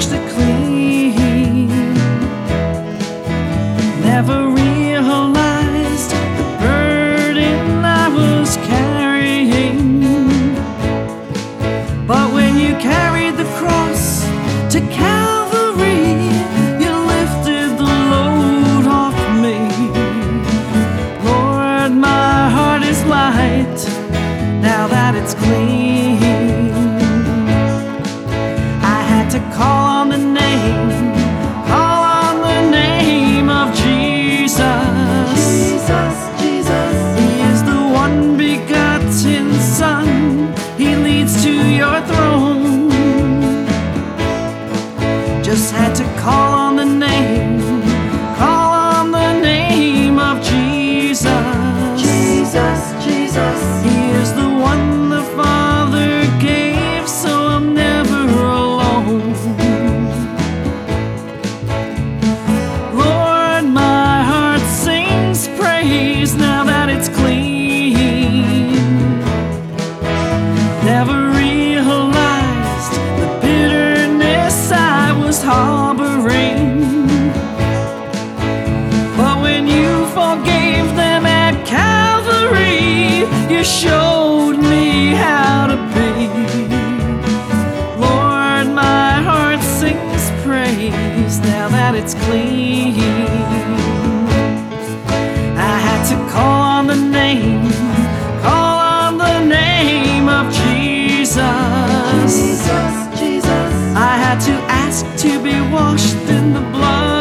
washed it clean. Never realized the burden I was carrying. But when you carried the cross to Calvary, you lifted the load off me. Lord, my heart is light now that it's clean. I had to call on the name, call on the name of Jesus. Jesus, Jesus. He is the one begotten Son. He leads to your throne. Just had to call on the name, call on the name of Jesus. Jesus, Jesus. He is the one the Father gave, so I'm never alone. Lord, my heart sings praise now that it's clean. Never realized the bitterness I was harboring. But when you forgave them at Calvary, you showed me how to be. Lord, my heart sings praise now that it's clean. I had to call on the name, call on the name of Jesus. Jesus, Jesus. I had to ask to be washed in the blood